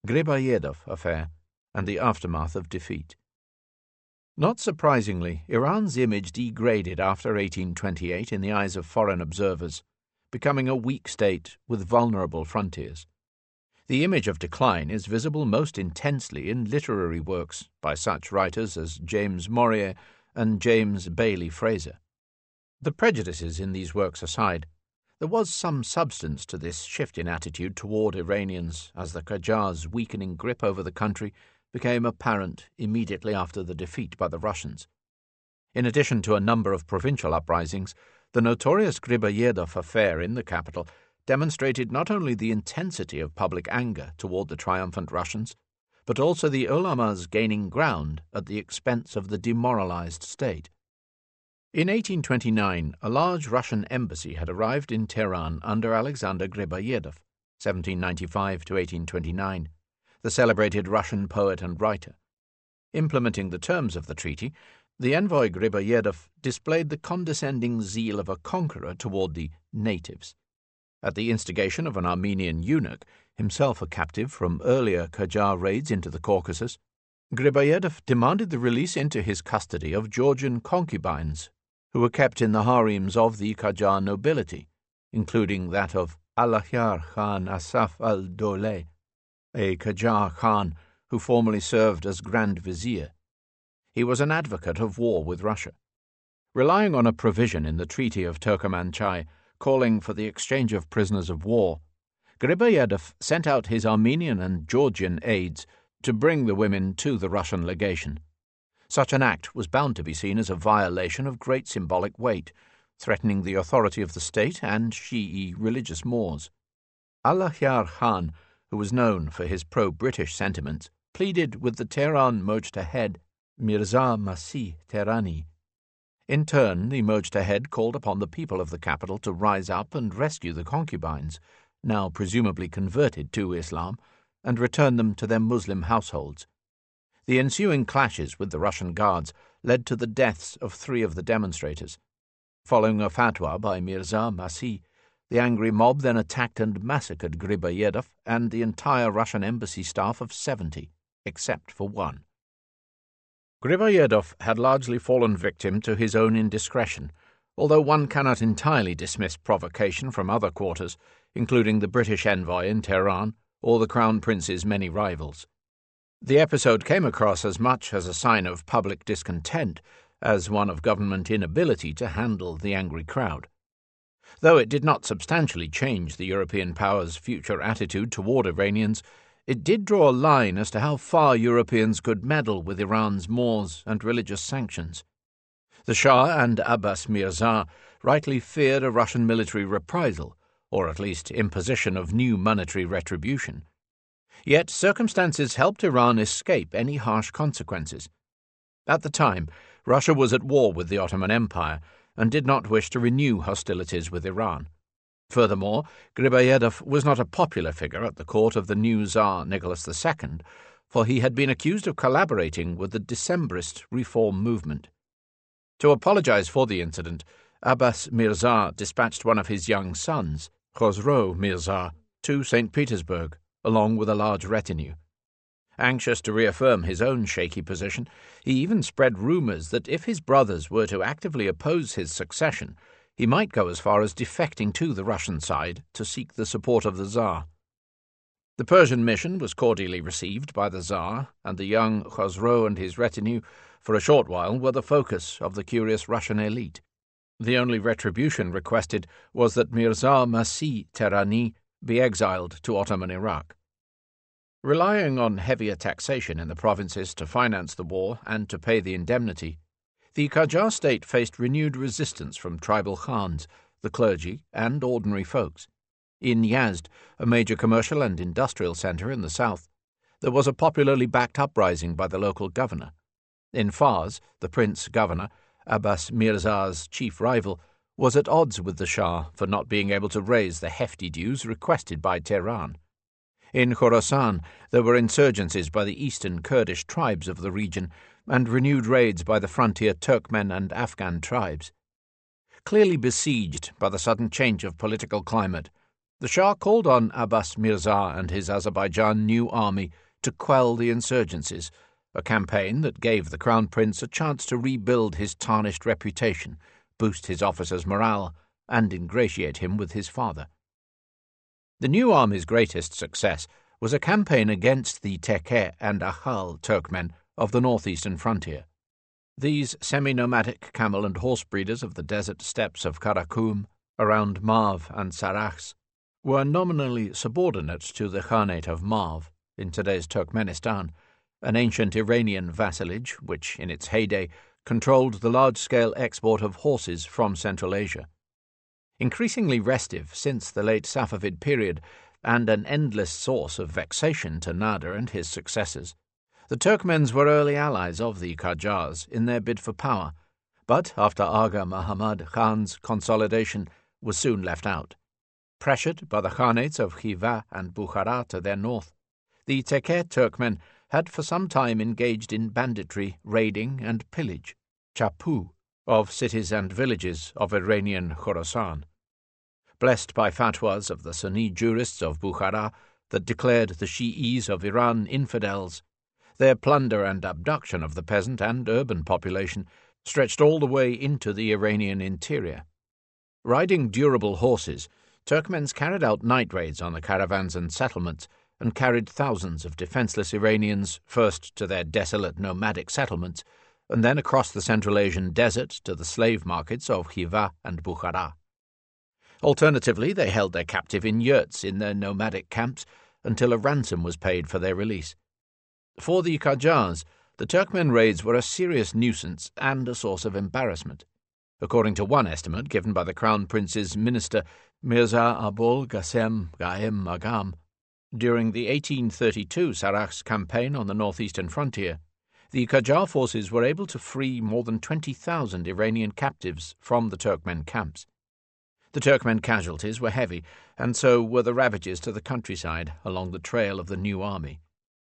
Griboyedov Affair, and the aftermath of defeat. Not surprisingly, Iran's image degraded after 1828 in the eyes of foreign observers, becoming a weak state with vulnerable frontiers. The image of decline is visible most intensely in literary works by such writers as James Morier and James Bailey Fraser. The prejudices in these works aside, there was some substance to this shift in attitude toward Iranians as the Qajar's weakening grip over the country became apparent immediately after the defeat by the Russians. In addition to a number of provincial uprisings, the notorious Griboyedov affair in the capital demonstrated not only the intensity of public anger toward the triumphant Russians, but also the ulamas gaining ground at the expense of the demoralized state. In 1829, a large Russian embassy had arrived in Tehran under Alexander Griboyedov, 1795 to 1829, the celebrated Russian poet and writer. Implementing the terms of the treaty, the envoy Griboyedov displayed the condescending zeal of a conqueror toward the natives. At the instigation of an Armenian eunuch, himself a captive from earlier Qajar raids into the Caucasus, Griboyedov demanded the release into his custody of Georgian concubines who were kept in the harems of the Qajar nobility, including that of Allahyar Khan Asaf al-Dowleh, a Qajar Khan who formerly served as Grand Vizier. He was an advocate of war with Russia. Relying on a provision in the Treaty of Turkomanchai calling for the exchange of prisoners of war, Griboyedov sent out his Armenian and Georgian aides to bring the women to the Russian legation. Such an act was bound to be seen as a violation of great symbolic weight, threatening the authority of the state and Shi'i religious mores. Allahyar Khan, who was known for his pro-British sentiments, pleaded with the Tehran Mojtahid Mirza Masih Tehrani. In turn, the Mojtahid called upon the people of the capital to rise up and rescue the concubines, now presumably converted to Islam, and return them to their Muslim households. The ensuing clashes with the Russian guards led to the deaths of 3 of the demonstrators. Following a fatwa by Mirza Masih, the angry mob then attacked and massacred Griboyedov and the entire Russian embassy staff of 70, except for 1. Griboyedov had largely fallen victim to his own indiscretion, although one cannot entirely dismiss provocation from other quarters, including the British envoy in Tehran or the Crown Prince's many rivals. The episode came across as much as a sign of public discontent as one of government inability to handle the angry crowd. Though it did not substantially change the European powers' future attitude toward Iranians, it did draw a line as to how far Europeans could meddle with Iran's mores and religious sanctions. The Shah and Abbas Mirza rightly feared a Russian military reprisal, or at least imposition of new monetary retribution. Yet circumstances helped Iran escape any harsh consequences. At the time, Russia was at war with the Ottoman Empire and did not wish to renew hostilities with Iran. Furthermore, Griboyedov was not a popular figure at the court of the new Tsar Nicholas II, for he had been accused of collaborating with the Decembrist reform movement. To apologize for the incident, Abbas Mirza dispatched one of his young sons, Khosrow Mirza, to St. Petersburg, along with a large retinue. Anxious to reaffirm his own shaky position, he even spread rumors that if his brothers were to actively oppose his succession, he might go as far as defecting to the Russian side to seek the support of the Tsar. The Persian mission was cordially received by the Tsar, and the young Khosrow and his retinue, for a short while, were the focus of the curious Russian elite. The only retribution requested was that Mirza Masih Tehrani be exiled to Ottoman Iraq. Relying on heavier taxation in the provinces to finance the war and to pay the indemnity, the Qajar state faced renewed resistance from tribal khans, the clergy, and ordinary folks. In Yazd, a major commercial and industrial centre in the south, there was a popularly backed uprising by the local governor. In Fars, the prince-governor, Abbas Mirza's chief rival, was at odds with the Shah for not being able to raise the hefty dues requested by Tehran. In Khorasan, there were insurgencies by the eastern Kurdish tribes of the region and renewed raids by the frontier Turkmen and Afghan tribes. Clearly besieged by the sudden change of political climate, The Shah called on Abbas Mirza and his Azerbaijan new army to quell the insurgencies, a campaign that gave the Crown Prince a chance to rebuild his tarnished reputation, boost his officers' morale, and ingratiate him with his father. The new army's greatest success was a campaign against the Teke and Akhal Turkmen of the northeastern frontier. These semi-nomadic camel and horse breeders of the desert steppes of Karakum, around Marv and Sarakhs, were nominally subordinate to the Khanate of Marv in today's Turkmenistan, an ancient Iranian vassalage which, in its heyday, controlled the large-scale export of horses from Central Asia. Increasingly restive since the late Safavid period, and an endless source of vexation to Nader and his successors, the Turkmens were early allies of the Qajars in their bid for power, but after Aga Muhammad Khan's consolidation was soon left out. Pressured by the Khanates of Khiva and Bukhara to their north, the Teke Turkmen had for some time engaged in banditry, raiding, and pillage, chapu, of cities and villages of Iranian Khorasan. Blessed by fatwas of the Sunni jurists of Bukhara that declared the Shi'is of Iran infidels, their plunder and abduction of the peasant and urban population stretched all the way into the Iranian interior. Riding durable horses, Turkmens carried out night raids on the caravans and settlements and carried thousands of defenseless Iranians first to their desolate nomadic settlements and then across the Central Asian desert to the slave markets of Khiva and Bukhara. Alternatively, they held their captive in yurts in their nomadic camps until a ransom was paid for their release. For the Qajars, the Turkmen raids were a serious nuisance and a source of embarrassment. According to one estimate given by the Crown Prince's minister Mirza Abul Qasim Qaim Agam, during the 1832 Sarakhs campaign on the northeastern frontier, the Qajar forces were able to free more than 20,000 Iranian captives from the Turkmen camps. The Turkmen casualties were heavy, and so were the ravages to the countryside along the trail of the new army.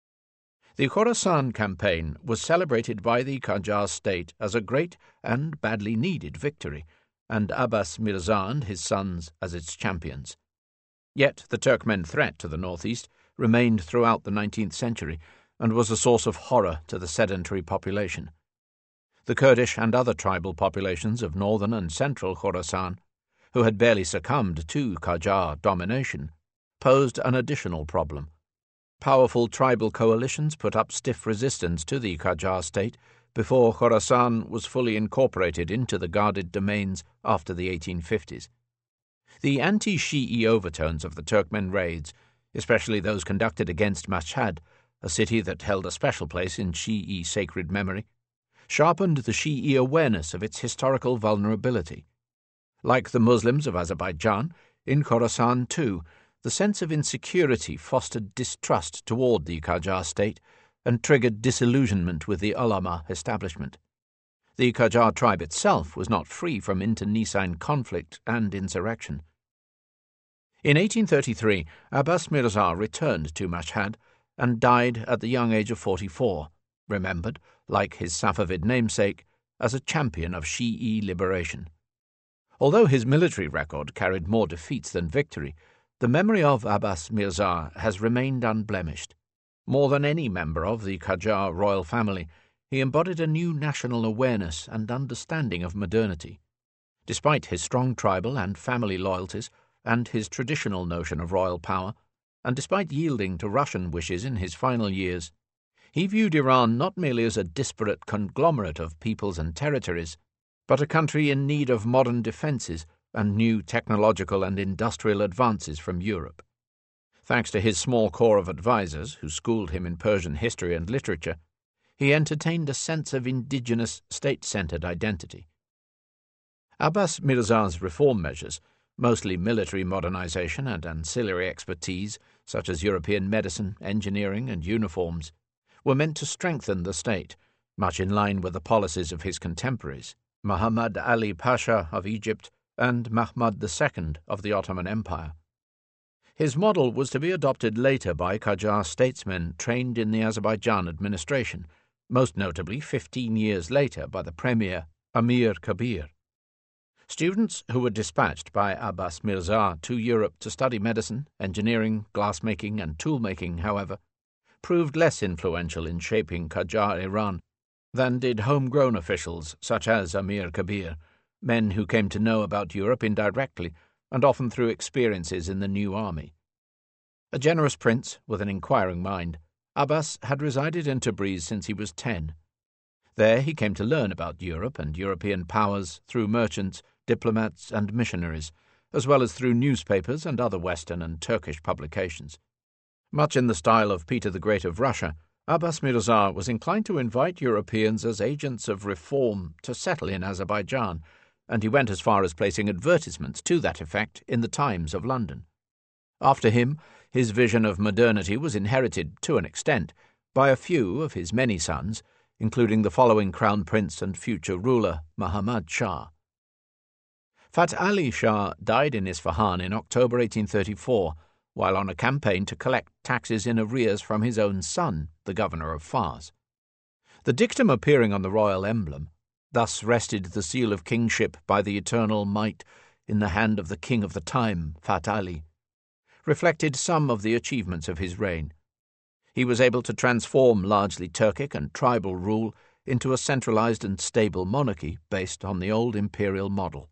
The Khorasan campaign was celebrated by the Qajar state as a great and badly needed victory, and Abbas Mirza and his sons as its champions. Yet the Turkmen threat to the northeast remained throughout the 19th century and was a source of horror to the sedentary population. The Kurdish and other tribal populations of northern and central Khorasan, who had barely succumbed to Qajar domination, posed an additional problem. Powerful tribal coalitions put up stiff resistance to the Qajar state before Khorasan was fully incorporated into the guarded domains after the 1850s. The anti-Shi'i overtones of the Turkmen raids, especially those conducted against Mashhad, a city that held a special place in Shi'i sacred memory, sharpened the Shi'i awareness of its historical vulnerability. Like the Muslims of Azerbaijan, in Khorasan too, the sense of insecurity fostered distrust toward the Qajar state and triggered disillusionment with the ulama establishment. The Qajar tribe itself was not free from internecine conflict and insurrection. In 1833, Abbas Mirza returned to Mashhad and died at the young age of 44, remembered, like his Safavid namesake, as a champion of Shi'i liberation. Although his military record carried more defeats than victory, the memory of Abbas Mirza has remained unblemished. More than any member of the Qajar royal family, he embodied a new national awareness and understanding of modernity. Despite his strong tribal and family loyalties and his traditional notion of royal power, and despite yielding to Russian wishes in his final years, he viewed Iran not merely as a disparate conglomerate of peoples and territories, but a country in need of modern defences and new technological and industrial advances from Europe. Thanks to his small corps of advisers who schooled him in Persian history and literature, he entertained a sense of indigenous, state-centered identity. Abbas Mirza's reform measures, mostly military modernization and ancillary expertise such as European medicine, engineering, and uniforms, were meant to strengthen the state, much in line with the policies of his contemporaries, Muhammad Ali Pasha of Egypt and Mahmud II of the Ottoman Empire. His model was to be adopted later by Qajar statesmen trained in the Azerbaijan administration, most notably 15 years later by the premier Amir Kabir. Students who were dispatched by Abbas Mirza to Europe to study medicine, engineering, glassmaking, and toolmaking, however, proved less influential in shaping Qajar Iran than did homegrown officials such as Amir Kabir, men who came to know about Europe indirectly and often through experiences in the new army. A generous prince with an inquiring mind, Abbas had resided in Tabriz since he was 10. There he came to learn about Europe and European powers through merchants, diplomats, and missionaries, as well as through newspapers and other Western and Turkish publications. Much in the style of Peter the Great of Russia, Abbas Mirza was inclined to invite Europeans as agents of reform to settle in Azerbaijan, and he went as far as placing advertisements to that effect in the Times of London. After him, his vision of modernity was inherited, to an extent, by a few of his many sons, including the following crown prince and future ruler, Muhammad Shah. Fath Ali Shah died in Isfahan in October 1834, while on a campaign to collect taxes in arrears from his own son, the governor of Fars. The dictum appearing on the royal emblem, "Thus rested the seal of kingship by the eternal might in the hand of the king of the time, Fath Ali," reflected some of the achievements of his reign. He was able to transform largely Turkic and tribal rule into a centralized and stable monarchy based on the old imperial model.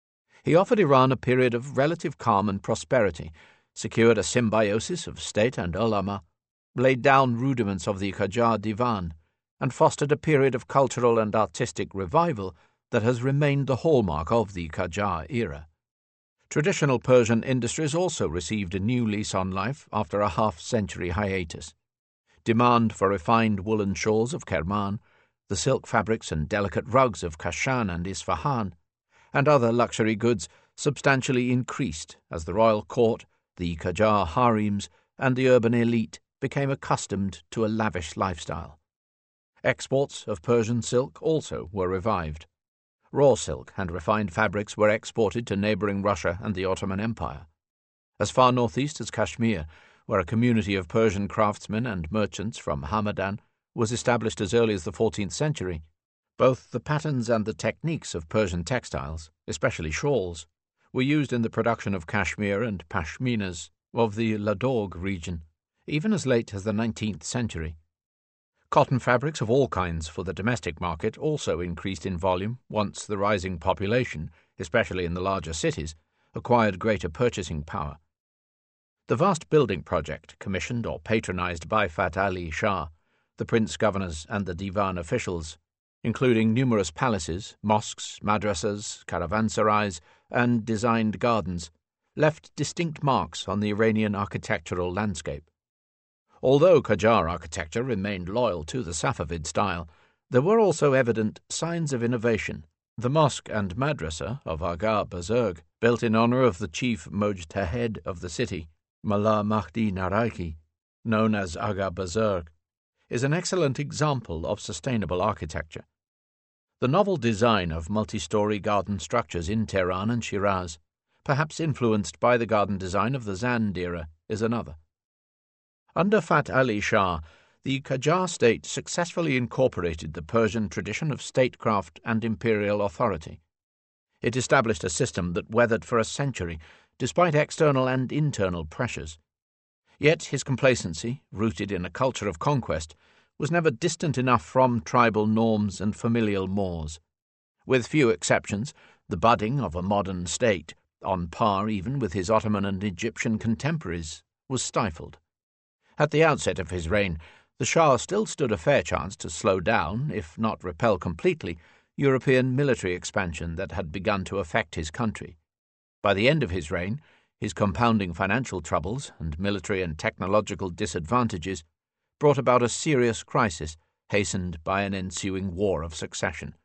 He offered Iran a period of relative calm and prosperity, secured a symbiosis of state and ulama, laid down rudiments of the Qajar Divan, and fostered a period of cultural and artistic revival that has remained the hallmark of the Qajar era. Traditional Persian industries also received a new lease on life after a half-century hiatus. Demand for refined woolen shawls of Kerman, the silk fabrics and delicate rugs of Kashan and Isfahan, and other luxury goods substantially increased as the royal court, the Qajar harems, and the urban elite became accustomed to a lavish lifestyle. Exports of Persian silk also were revived. Raw silk and refined fabrics were exported to neighboring Russia and the Ottoman Empire. As far northeast as Kashmir, where a community of Persian craftsmen and merchants from Hamadan was established as early as the 14th century, both the patterns and the techniques of Persian textiles, especially shawls, were used in the production of Kashmir and pashminas of the Ladakh region, even as late as the 19th century. Cotton fabrics of all kinds for the domestic market also increased in volume once the rising population, especially in the larger cities, acquired greater purchasing power. The vast building project commissioned or patronized by Fath Ali Shah, the prince governors and the divan officials, including numerous palaces, mosques, madrasas, caravanserais, and designed gardens, left distinct marks on the Iranian architectural landscape. Although Qajar architecture remained loyal to the Safavid style, there were also evident signs of innovation. The mosque and madrasa of Agha Bazarg, built in honor of the chief mujtahid of the city, Mullah Mahdi Naraki, known as Agha Bazarg, is an excellent example of sustainable architecture. The novel design of multi-story garden structures in Tehran and Shiraz, perhaps influenced by the garden design of the Zand era, is another. Under Fath Ali Shah, the Qajar state successfully incorporated the Persian tradition of statecraft and imperial authority. It established a system that weathered for a century, despite external and internal pressures. Yet his complacency, rooted in a culture of conquest, was never distant enough from tribal norms and familial mores. With few exceptions, the budding of a modern state, on par even with his Ottoman and Egyptian contemporaries, was stifled. At the outset of his reign, the Shah still stood a fair chance to slow down, if not repel completely, European military expansion that had begun to affect his country. By the end of his reign, his compounding financial troubles and military and technological disadvantages brought about a serious crisis, hastened by an ensuing war of succession.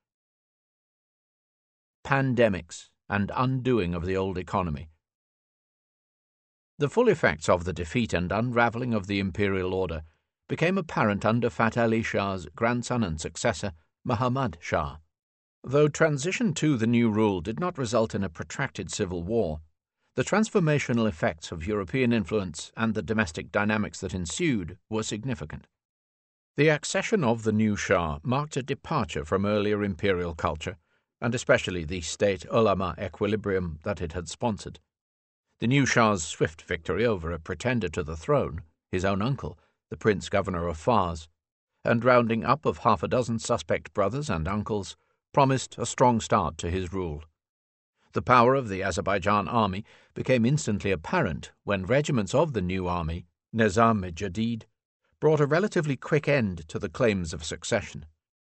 Pandemics and undoing of the old economy. The full effects of the defeat and unravelling of the imperial order became apparent under Fath Ali Shah's grandson and successor, Muhammad Shah. Though transition to the new rule did not result in a protracted civil war, the transformational effects of European influence and the domestic dynamics that ensued were significant. The accession of the new Shah marked a departure from earlier imperial culture, and especially the state ulama equilibrium that it had sponsored. The new Shah's swift victory over a pretender to the throne, his own uncle, the Prince Governor of Fars, and rounding up of half a dozen suspect brothers and uncles, promised a strong start to his rule. The power of the Azerbaijan army became instantly apparent when regiments of the new army, Nizam-e-Jadid, brought a relatively quick end to the claims of succession.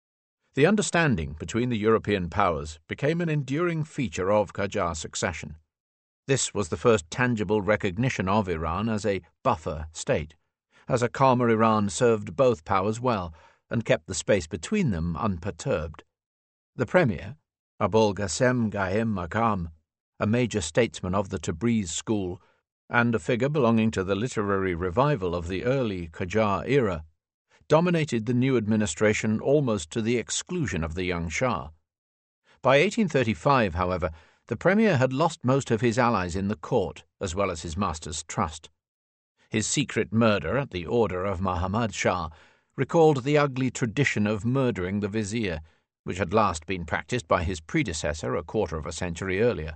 The understanding between the European powers became an enduring feature of Qajar succession. This was the first tangible recognition of Iran as a buffer state, as a calmer Iran served both powers well and kept the space between them unperturbed. The premier, Abul Qasim Ghaem Maqam, a major statesman of the Tabriz school and a figure belonging to the literary revival of the early Qajar era, dominated the new administration almost to the exclusion of the young Shah. By 1835, however, the premier had lost most of his allies in the court as well as his master's trust. His secret murder at the order of Muhammad Shah recalled the ugly tradition of murdering the vizier, which had last been practiced by his predecessor a quarter of a century earlier.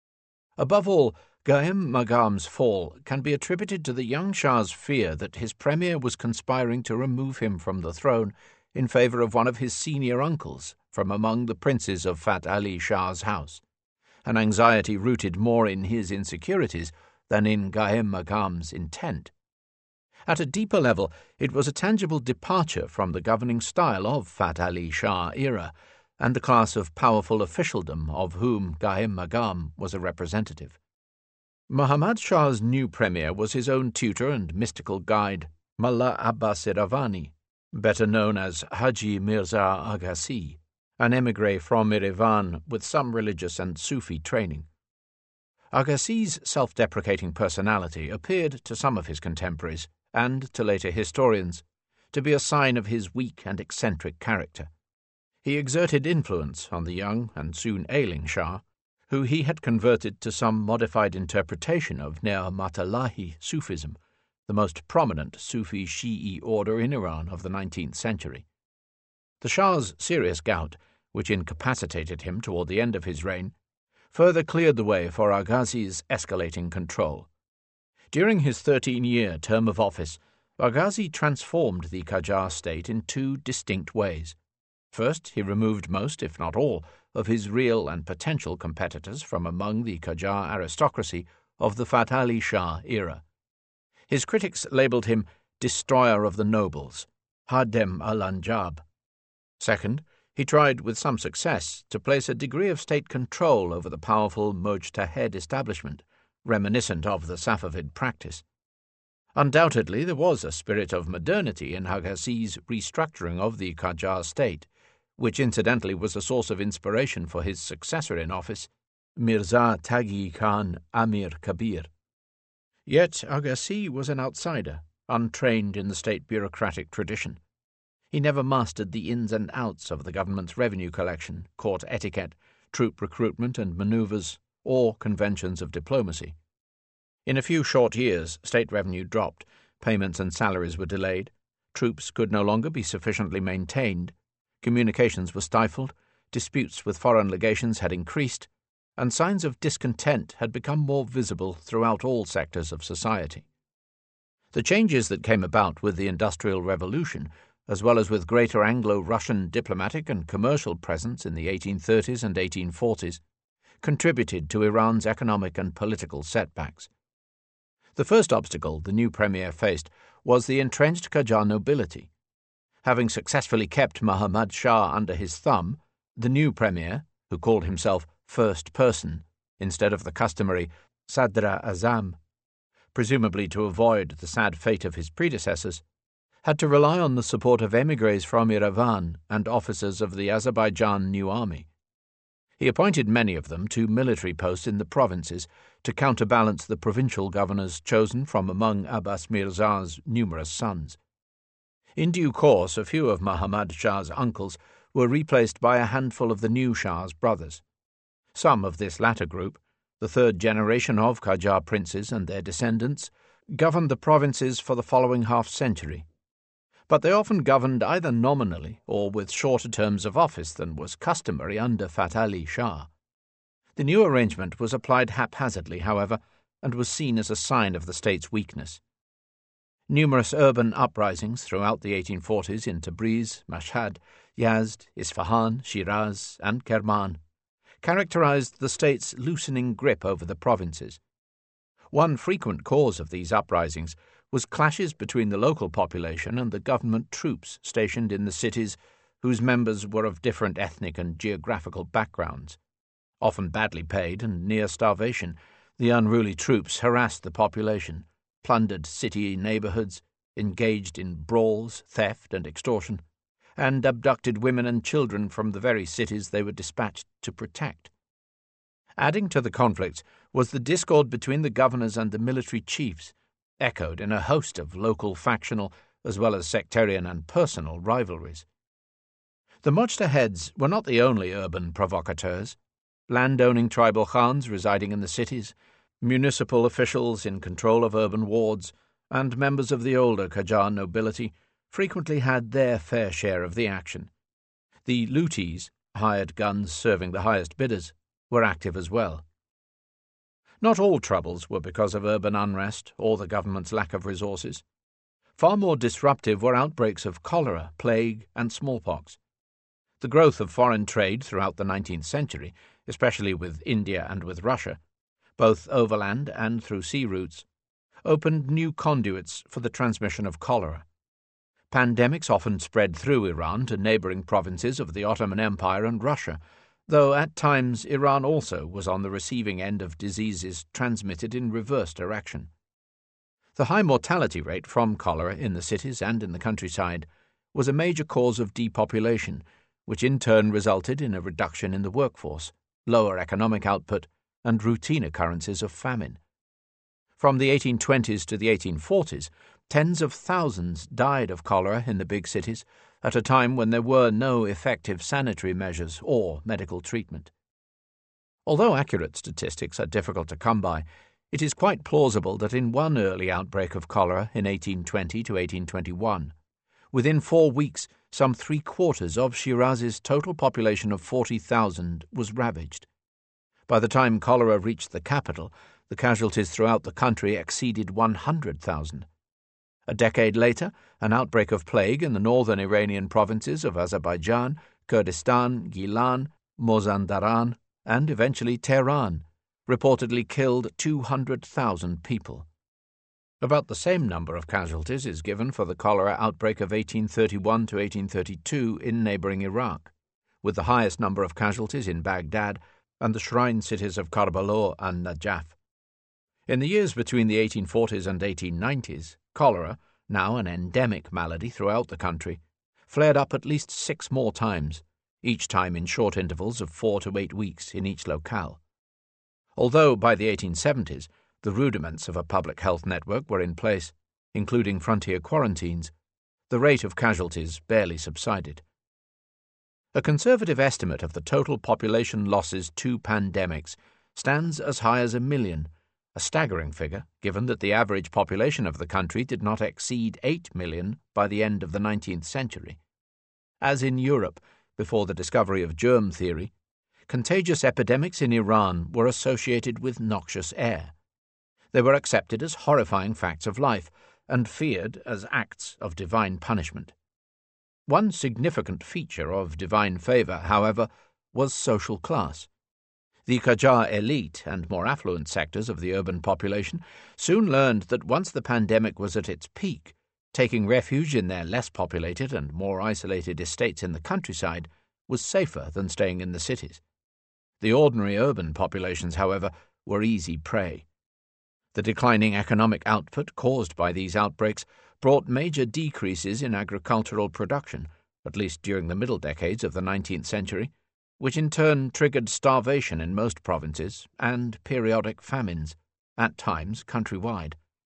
Above all, Ghaem Maqam's fall can be attributed to the young Shah's fear that his premier was conspiring to remove him from the throne in favor of one of his senior uncles from among the princes of Fath Ali Shah's house, an anxiety rooted more in his insecurities than in Ghaem Maqam's intent. At a deeper level, it was a tangible departure from the governing style of Fath Ali Shah era and the class of powerful officialdom of whom Ghaem Maqam was a representative. Muhammad Shah's new premier was his own tutor and mystical guide, Mullah Abbas Iravani, better known as Haji Mirza Agassi, an émigré from Yerevan with some religious and Sufi training. Agassi's self-deprecating personality appeared to some of his contemporaries, and to later historians, to be a sign of his weak and eccentric character. He exerted influence on the young and soon ailing Shah, who he had converted to some modified interpretation of Ni'mat-Allahi Sufism, the most prominent Sufi Shi'i order in Iran of the 19th century. The Shah's serious gout, which incapacitated him toward the end of his reign, further cleared the way for Agassi's escalating control. During his 13-year term of office, Agassi transformed the Qajar state in two distinct ways. First, he removed most, if not all, of his real and potential competitors from among the Qajar aristocracy of the Fath Ali Shah era. His critics labelled him destroyer of the nobles, Hadem al-Anjab. Second, he tried with some success to place a degree of state control over the powerful Mujtahid establishment, reminiscent of the Safavid practice. Undoubtedly, there was a spirit of modernity in Agassi's restructuring of the Qajar state, which incidentally was a source of inspiration for his successor in office, Mirza Taghi Khan Amir Kabir. Yet Agassi was an outsider, untrained in the state bureaucratic tradition. He never mastered the ins and outs of the government's revenue collection, court etiquette, troop recruitment and maneuvers, or conventions of diplomacy. In a few short years, state revenue dropped, payments and salaries were delayed, troops could no longer be sufficiently maintained, communications were stifled, disputes with foreign legations had increased, and signs of discontent had become more visible throughout all sectors of society. The changes that came about with the Industrial Revolution, as well as with greater Anglo-Russian diplomatic and commercial presence in the 1830s and 1840s, contributed to Iran's economic and political setbacks. The first obstacle the new premier faced was the entrenched Qajar nobility. Having successfully kept Muhammad Shah under his thumb, the new premier, who called himself First Person instead of the customary Sadr Azam, presumably to avoid the sad fate of his predecessors, had to rely on the support of émigrés from Yerevan and officers of the Azerbaijan New Army. He appointed many of them to military posts in the provinces to counterbalance the provincial governors chosen from among Abbas Mirza's numerous sons. In due course, a few of Muhammad Shah's uncles were replaced by a handful of the new Shah's brothers. Some of this latter group, the third generation of Qajar princes and their descendants, governed the provinces for the following half-century. but they often governed either nominally or with shorter terms of office than was customary under Fath Ali Shah. The new arrangement was applied haphazardly, however, and was seen as a sign of the state's weakness. Numerous urban uprisings throughout the 1840s in Tabriz, Mashhad, Yazd, Isfahan, Shiraz, and Kerman characterized the state's loosening grip over the provinces. One frequent cause of these uprisings was clashes between the local population and the government troops stationed in the cities, whose members were of different ethnic and geographical backgrounds. Often badly paid and near starvation, the unruly troops harassed the population, plundered city neighborhoods, engaged in brawls, theft, and extortion, and abducted women and children from the very cities they were dispatched to protect. Adding to the conflicts was the discord between the governors and the military chiefs, echoed in a host of local factional as well as sectarian and personal rivalries. The mujtahids were not the only urban provocateurs. Landowning tribal khans residing in the cities, municipal officials in control of urban wards, and members of the older Qajar nobility frequently had their fair share of the action. The lutis, hired guns serving the highest bidders, were active as well. Not all troubles were because of urban unrest or the government's lack of resources. Far more disruptive were outbreaks of cholera, plague, and smallpox. The growth of foreign trade throughout the 19th century, especially with India and with Russia, both overland and through sea routes, opened new conduits for the transmission of cholera. Pandemics often spread through Iran to neighboring provinces of the Ottoman Empire and Russia, though at times Iran also was on the receiving end of diseases transmitted in reverse direction. The high mortality rate from cholera in the cities and in the countryside was a major cause of depopulation, which in turn resulted in a reduction in the workforce, lower economic output, and routine occurrences of famine. From the 1820s to the 1840s, tens of thousands died of cholera in the big cities at a time when there were no effective sanitary measures or medical treatment. Although accurate statistics are difficult to come by, it is quite plausible that in one early outbreak of cholera in 1820 to 1821, within 4 weeks, some 3/4 of Shiraz's total population of 40,000 was ravaged. By the time cholera reached the capital, the casualties throughout the country exceeded 100,000. A decade later, an outbreak of plague in the northern Iranian provinces of Azerbaijan, Kurdistan, Gilan, Mazandaran, and eventually Tehran reportedly killed 200,000 people. About the same number of casualties is given for the cholera outbreak of 1831 to 1832 in neighboring Iraq, with the highest number of casualties in Baghdad and the shrine cities of Karbala and Najaf. In the years between the 1840s and 1890s, cholera, now an endemic malady throughout the country, flared up at least 6 more times, each time in short intervals of 4 to 8 weeks in each locale. Although by the 1870s the rudiments of a public health network were in place, including frontier quarantines, the rate of casualties barely subsided. A conservative estimate of the total population losses to pandemics stands as high as 1 million, a staggering figure given that the average population of the country did not exceed 8 million by the end of the 19th century. As in Europe, before the discovery of germ theory, contagious epidemics in Iran were associated with noxious air. They were accepted as horrifying facts of life and feared as acts of divine punishment. One significant feature of divine favor, however, was social class. The Qajar elite and more affluent sectors of the urban population soon learned that once the pandemic was at its peak, taking refuge in their less populated and more isolated estates in the countryside was safer than staying in the cities. The ordinary urban populations, however, were easy prey. The declining economic output caused by these outbreaks brought major decreases in agricultural production, at least during the middle decades of the 19th century, which in turn triggered starvation in most provinces and periodic famines, at times countrywide.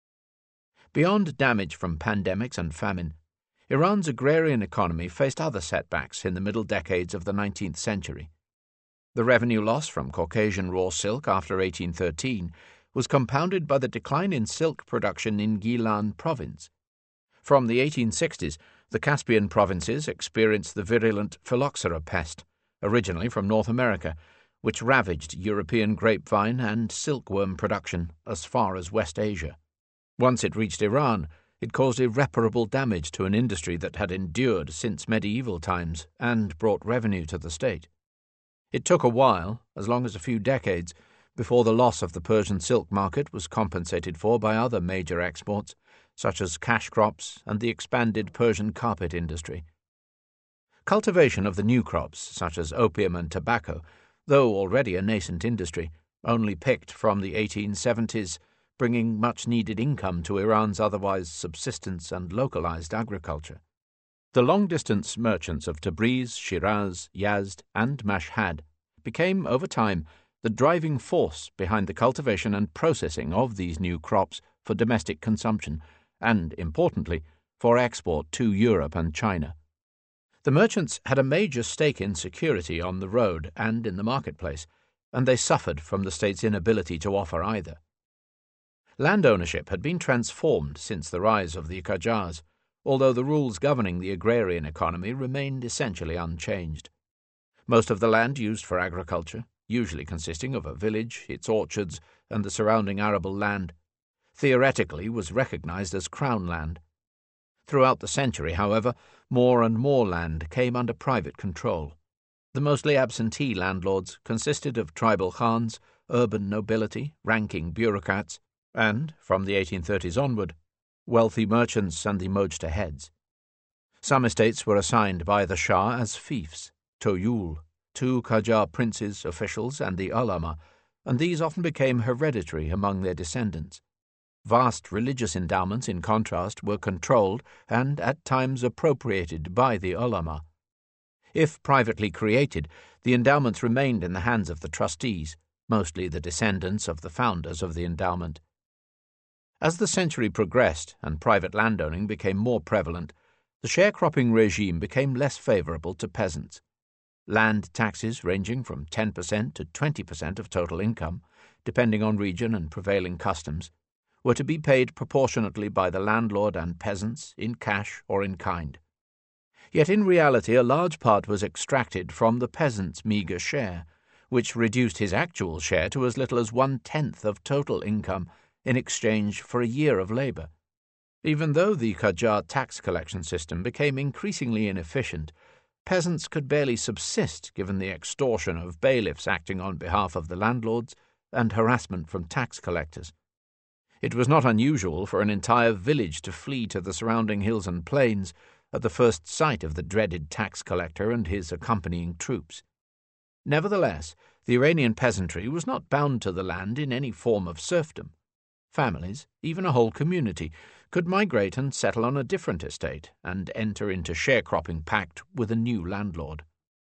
Beyond damage from pandemics and famine, Iran's agrarian economy faced other setbacks in the middle decades of the 19th century. The revenue loss from Caucasian raw silk after 1813 was compounded by the decline in silk production in Gilan province. From the 1860s, the Caspian provinces experienced the virulent phylloxera pest, originally from North America, which ravaged European grapevine and silkworm production as far as West Asia. Once it reached Iran, it caused irreparable damage to an industry that had endured since medieval times and brought revenue to the state. It took a while, as long as a few decades, before the loss of the Persian silk market was compensated for by other major exports, such as cash crops and the expanded Persian carpet industry. Cultivation of the new crops, such as opium and tobacco, though already a nascent industry, only picked from the 1870s, bringing much-needed income to Iran's otherwise subsistence and localized agriculture. The long-distance merchants of Tabriz, Shiraz, Yazd, and Mashhad became, over time, the driving force behind the cultivation and processing of these new crops for domestic consumption and, importantly, for export to Europe and China. The merchants had a major stake in security on the road and in the marketplace, and they suffered from the state's inability to offer either. Land ownership had been transformed since the rise of the Qajars, although the rules governing the agrarian economy remained essentially unchanged. Most of the land used for agriculture, usually consisting of a village, its orchards, and the surrounding arable land, theoretically was recognized as crown land. Throughout the century, however, more and more land came under private control. The mostly absentee landlords consisted of tribal khans, urban nobility, ranking bureaucrats, and, from the 1830s onward, wealthy merchants and the mojtaheds. Some estates were assigned by the Shah as fiefs, toyul, to Qajar princes, officials, and the ulama, and these often became hereditary among their descendants. Vast religious endowments, in contrast, were controlled and at times appropriated by the ulama. If privately created, the endowments remained in the hands of the trustees, mostly the descendants of the founders of the endowment. As the century progressed and private landowning became more prevalent, the sharecropping regime became less favorable to peasants. Land taxes ranging from 10% to 20% of total income, depending on region and prevailing customs, were to be paid proportionately by the landlord and peasants in cash or in kind. Yet in reality a large part was extracted from the peasant's meagre share, which reduced his actual share to as little as 1/10 of total income in exchange for a year of labor. Even though the Qajar tax collection system became increasingly inefficient, peasants could barely subsist given the extortion of bailiffs acting on behalf of the landlords and harassment from tax collectors. It was not unusual for an entire village to flee to the surrounding hills and plains at the first sight of the dreaded tax collector and his accompanying troops. Nevertheless, the Iranian peasantry was not bound to the land in any form of serfdom. Families, even a whole community, could migrate and settle on a different estate and enter into sharecropping pact with a new landlord.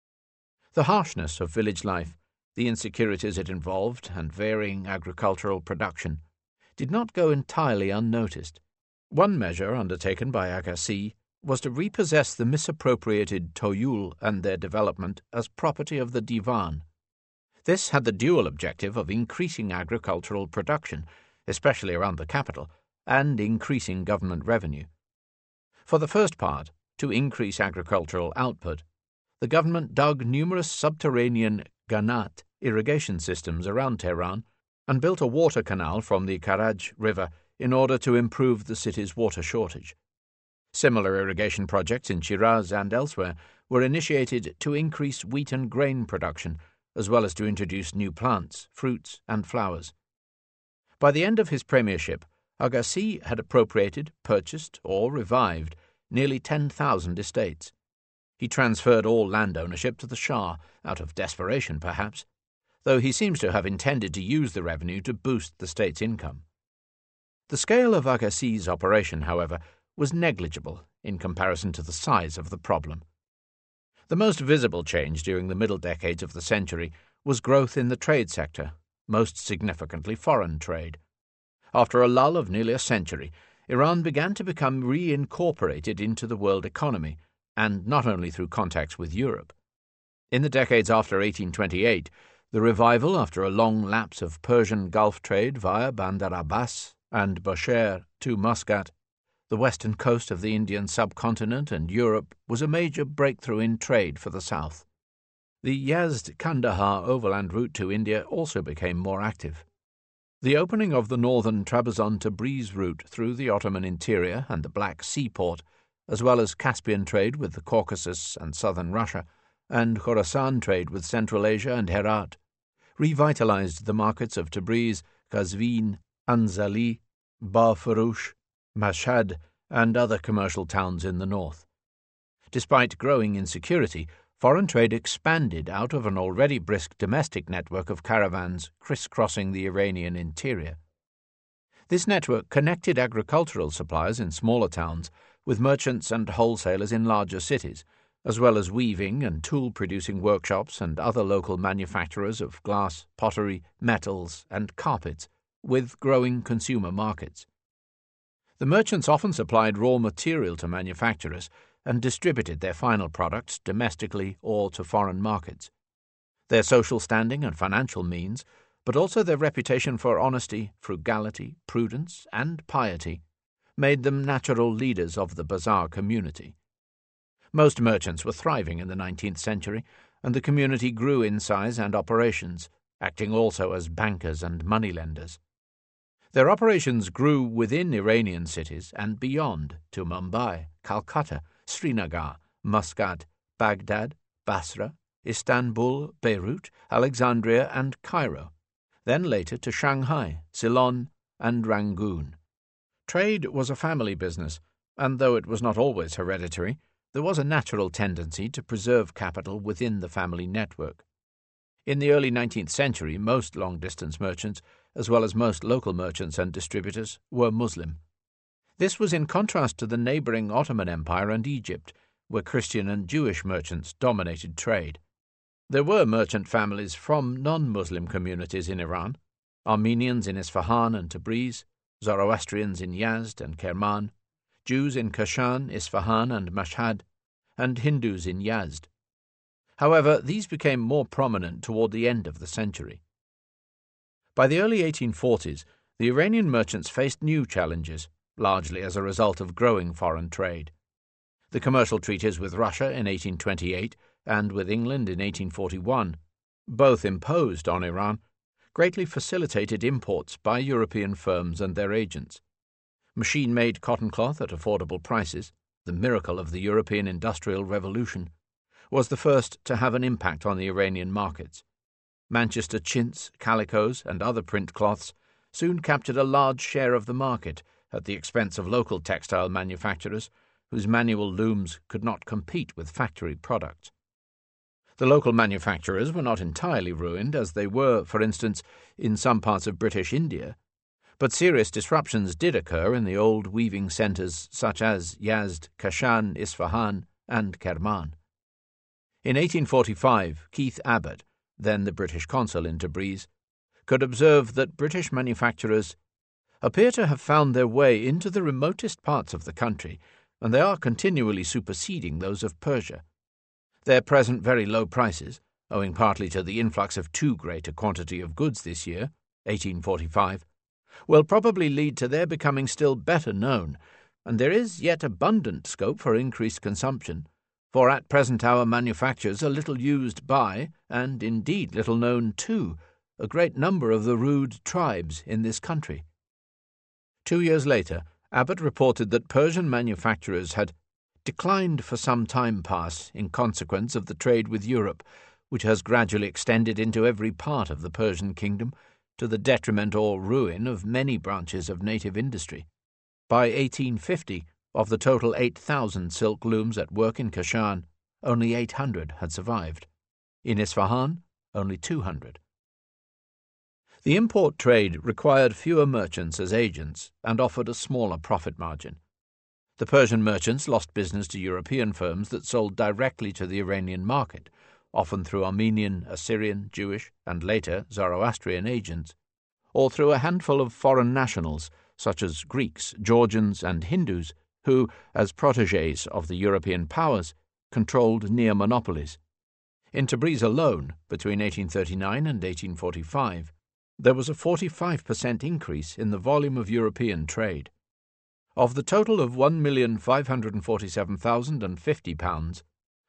The harshness of village life, the insecurities it involved, and varying agricultural production did not go entirely unnoticed. One measure undertaken by Agassi was to repossess the misappropriated toyul and their development as property of the divan. This had the dual objective of increasing agricultural production, especially around the capital, and increasing government revenue. For the first part, to increase agricultural output, the government dug numerous subterranean ganat irrigation systems around Tehran and built a water canal from the Karaj River in order to improve the city's water shortage. Similar irrigation projects in Shiraz and elsewhere were initiated to increase wheat and grain production, as well as to introduce new plants, fruits, and flowers. By the end of his premiership, Agassi had appropriated, purchased, or revived nearly 10,000 estates. He transferred all land ownership to the Shah, out of desperation perhaps, though he seems to have intended to use the revenue to boost the state's income. The scale of Agassi's operation, however, was negligible in comparison to the size of the problem. The most visible change during the middle decades of the century was growth in the trade sector, most significantly foreign trade. After a lull of nearly a century, Iran began to become reincorporated into the world economy, and not only through contacts with Europe. In the decades after 1828, the revival after a long lapse of Persian Gulf trade via Bandar Abbas and Bushehr to Muscat, The western coast of the Indian subcontinent and Europe was a major breakthrough in trade for the south. The Yazd-Kandahar overland route to India also became more active. The opening of the northern Trabzon-Tabriz route through the Ottoman interior and the Black Sea port, as well as Caspian trade with the Caucasus and southern Russia, and Khorasan trade with Central Asia and Herat, revitalized the markets of Tabriz, Qazvin, Anzali, Barfurush, Mashhad, and other commercial towns in the north. Despite growing insecurity, foreign trade expanded out of an already brisk domestic network of caravans crisscrossing the Iranian interior. This network connected agricultural suppliers in smaller towns with merchants and wholesalers in larger cities, as well as weaving and tool-producing workshops and other local manufacturers of glass, pottery, metals, and carpets, with growing consumer markets. The merchants often supplied raw material to manufacturers and distributed their final products domestically or to foreign markets. Their social standing and financial means, but also their reputation for honesty, frugality, prudence, and piety, made them natural leaders of the bazaar community. Most merchants were thriving in the 19th century, and the community grew in size and operations, acting also as bankers and moneylenders. Their operations grew within Iranian cities and beyond to Mumbai, Calcutta, Srinagar, Muscat, Baghdad, Basra, Istanbul, Beirut, Alexandria, and Cairo, then later to Shanghai, Ceylon, and Rangoon. Trade was a family business, and though it was not always hereditary, there was a natural tendency to preserve capital within the family network. In the early 19th century, most long-distance merchants, as well as most local merchants and distributors, were Muslim. This was in contrast to the neighboring Ottoman Empire and Egypt, where Christian and Jewish merchants dominated trade. There were merchant families from non-Muslim communities in Iran, Armenians in Isfahan and Tabriz, Zoroastrians in Yazd and Kerman, Jews in Kashan, Isfahan, and Mashhad, and Hindus in Yazd. However, these became more prominent toward the end of the century. By the early 1840s, the Iranian merchants faced new challenges, largely as a result of growing foreign trade. The commercial treaties with Russia in 1828 and with England in 1841, both imposed on Iran, greatly facilitated imports by European firms and their agents. Machine-made cotton cloth at affordable prices, the miracle of the European Industrial Revolution, was the first to have an impact on the Iranian markets. Manchester chintz, calicos, and other print cloths soon captured a large share of the market at the expense of local textile manufacturers whose manual looms could not compete with factory products. The local manufacturers were not entirely ruined, as they were, for instance, in some parts of British India, but serious disruptions did occur in the old weaving centres such as Yazd, Kashan, Isfahan, and Kerman. In 1845, Keith Abbott, then the British consul in Tabriz, could observe that British manufacturers appear to have found their way into the remotest parts of the country, and they are continually superseding those of Persia. Their present very low prices, owing partly to the influx of too great a quantity of goods this year, 1845, will probably lead to their becoming still better known, and there is yet abundant scope for increased consumption, for at present our manufactures are little used by, and indeed little known to, a great number of the rude tribes in this country. 2 years later, Abbott reported that Persian manufacturers had declined for some time past in consequence of the trade with Europe, which has gradually extended into every part of the Persian kingdom, to the detriment or ruin of many branches of native industry. By 1850, of the total 8,000 silk looms at work in Kashan, only 800 had survived. In Isfahan, only 200. The import trade required fewer merchants as agents and offered a smaller profit margin. The Persian merchants lost business to European firms that sold directly to the Iranian market, often through Armenian, Assyrian, Jewish, and later Zoroastrian agents, or through a handful of foreign nationals such as Greeks, Georgians, and Hindus, who, as protégés of the European powers, controlled near monopolies. In Tabriz alone, between 1839 and 1845, there was a 45% increase in the volume of European trade. Of the total of £1,547,050,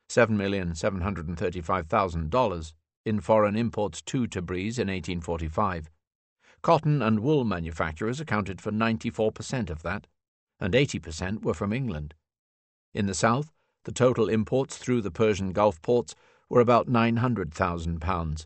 $7,735,000 in foreign imports to Tabriz in 1845, cotton and wool manufacturers accounted for 94% of that, and 80% were from England. In the south, the total imports through the Persian Gulf ports were about £900,000,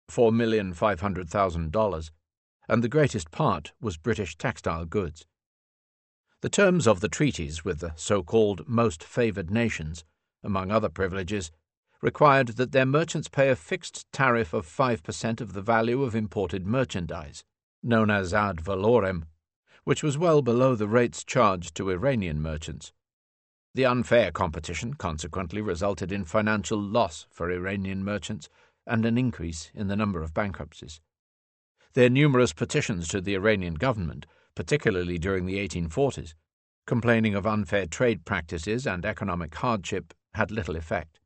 $4,500,000, and the greatest part was British textile goods. The terms of the treaties with the so-called most favoured nations, among other privileges, required that their merchants pay a fixed tariff of 5% of the value of imported merchandise, known as ad valorem, which was well below the rates charged to Iranian merchants. The unfair competition consequently resulted in financial loss for Iranian merchants and an increase in the number of bankruptcies. Their numerous petitions to the Iranian government, particularly during the 1840s, complaining of unfair trade practices and economic hardship, had little effect.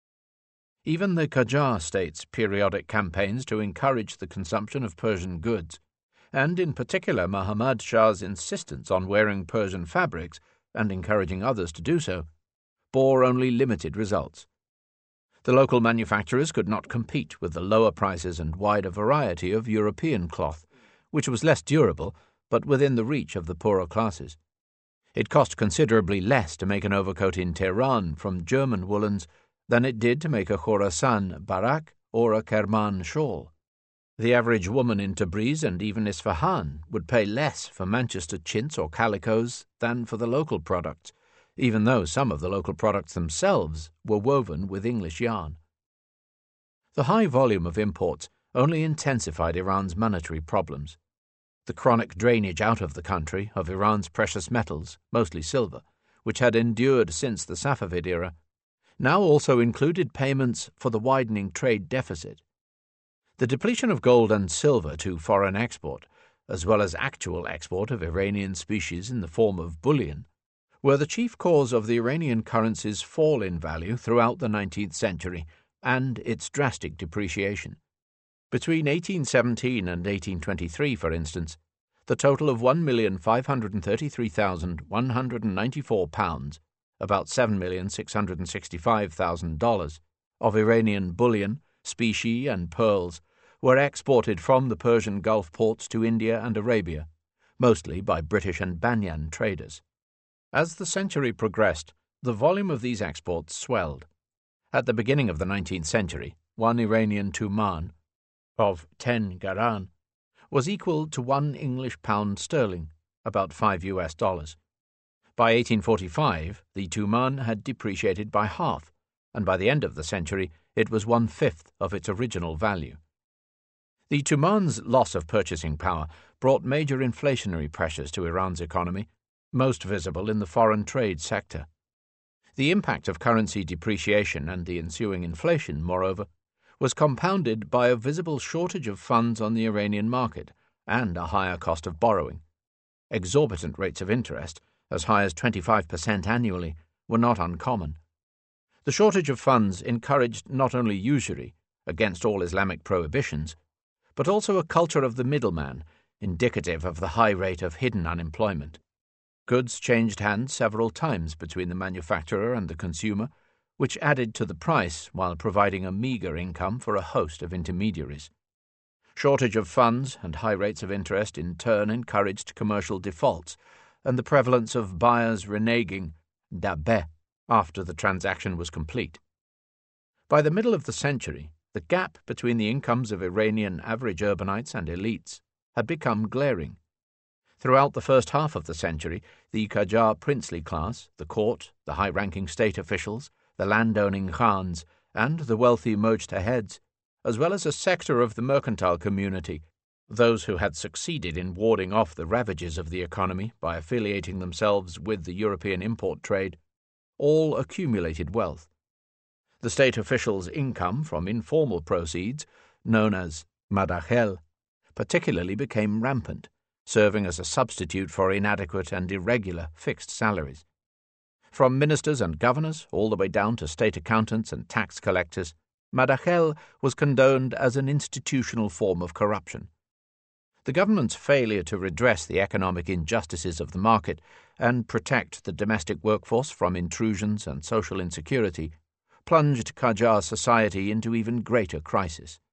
Even the Qajar states' periodic campaigns to encourage the consumption of Persian goods, and in particular Muhammad Shah's insistence on wearing Persian fabrics and encouraging others to do so, bore only limited results. The local manufacturers could not compete with the lower prices and wider variety of European cloth, which was less durable but within the reach of the poorer classes. It cost considerably less to make an overcoat in Tehran from German woolens than it did to make a Khorasan barak or a Kerman shawl. The average woman in Tabriz and even Isfahan would pay less for Manchester chintz or calicoes than for the local products, even though some of the local products themselves were woven with English yarn. The high volume of imports only intensified Iran's monetary problems. The chronic drainage out of the country of Iran's precious metals, mostly silver, which had endured since the Safavid era, now also included payments for the widening trade deficit. The depletion of gold and silver to foreign export, as well as actual export of Iranian species in the form of bullion, were the chief cause of the Iranian currency's fall in value throughout the 19th century and its drastic depreciation. Between 1817 and 1823, for instance, the total of £1,533,194, about $7,665,000, of Iranian bullion, specie, and pearls were exported from the Persian Gulf ports to India and Arabia, mostly by British and Banyan traders. As the century progressed, the volume of these exports swelled. At the beginning of the 19th century, one Iranian tuman, of 10 garan, was equal to 1 English pound sterling, about $5. By 1845, the tuman had depreciated by half, and by the end of the century it was 1/5 of its original value. The tuman's loss of purchasing power brought major inflationary pressures to Iran's economy, most visible in the foreign trade sector. The impact of currency depreciation and the ensuing inflation, moreover, was compounded by a visible shortage of funds on the Iranian market and a higher cost of borrowing. Exorbitant rates of interest, as high as 25% annually, were not uncommon. The shortage of funds encouraged not only usury, against all Islamic prohibitions, but also a culture of the middleman, indicative of the high rate of hidden unemployment. Goods changed hands several times between the manufacturer and the consumer, which added to the price while providing a meagre income for a host of intermediaries. Shortage of funds and high rates of interest in turn encouraged commercial defaults and the prevalence of buyers reneging dabeh after the transaction was complete. By the middle of the century, the gap between the incomes of Iranian average urbanites and elites had become glaring. Throughout the first half of the century, the Qajar princely class, the court, the high-ranking state officials, the landowning khans, and the wealthy mujtahids, as well as a sector of the mercantile community, those who had succeeded in warding off the ravages of the economy by affiliating themselves with the European import trade, all accumulated wealth. The state officials' income from informal proceeds, known as madakhel, particularly became rampant, serving as a substitute for inadequate and irregular fixed salaries. From ministers and governors all the way down to state accountants and tax collectors, madakhel was condoned as an institutional form of corruption. The government's failure to redress the economic injustices of the market and protect the domestic workforce from intrusions and social insecurity plunged Qajar society into even greater crisis.